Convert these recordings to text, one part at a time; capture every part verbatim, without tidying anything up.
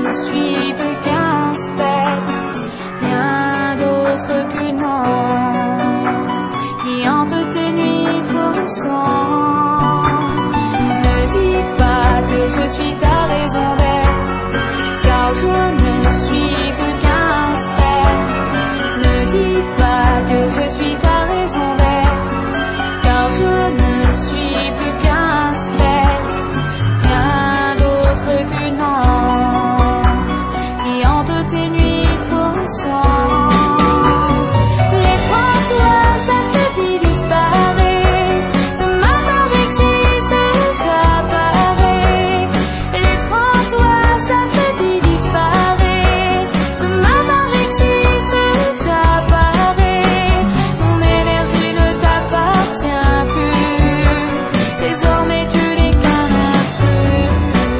ne suis plus qu'un spectre, rien d'autre qu'une ombre qui hante tes nuits trop sombres. Ne dis pas que je suis ta raison d'être, car je ne suis plus qu'un spectre. Ne dis pas que je suis ta raison d'être, car je ne suis plus qu'un spectre, rien d'autre qu'une ombre qui hante tes nuits trop sombres. L'être en toi s'affaiblit, disparaît, de ma part j'existe, j'apparais. L'être en toi s'affaiblit, disparaît, de ma part j'existe, j'apparais. Mon énergie ne t'appartient plus, désormais tu n'es qu'un intrus.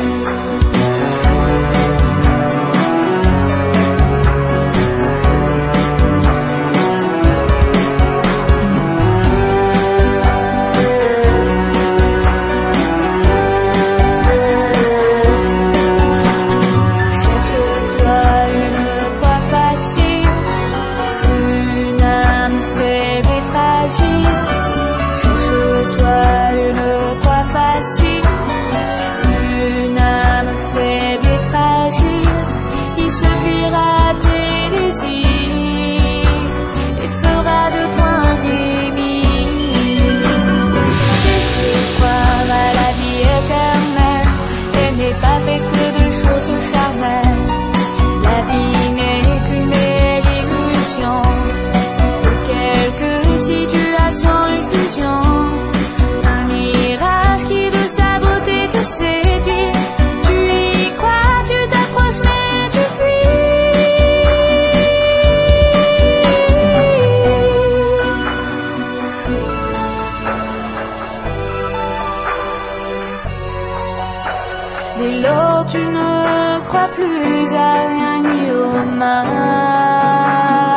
Cherche-toi une proie facile, une âme faible et fragile. Cherche-toi une proie facile, une âme faible et fragile, qui se pliera à tes désirs et fera de toi un émir. C'est croire à la vie éternelle, elle n'est pas faite que de choses charnelles. La vie n'est qu'une belle illusion, de quelques situations, une fusion, un mirage qui de sa beauté te séduit. Tu y crois, tu t'approches mais tu fuis. Dès lors tu ne crois plus à rien ni aux mains.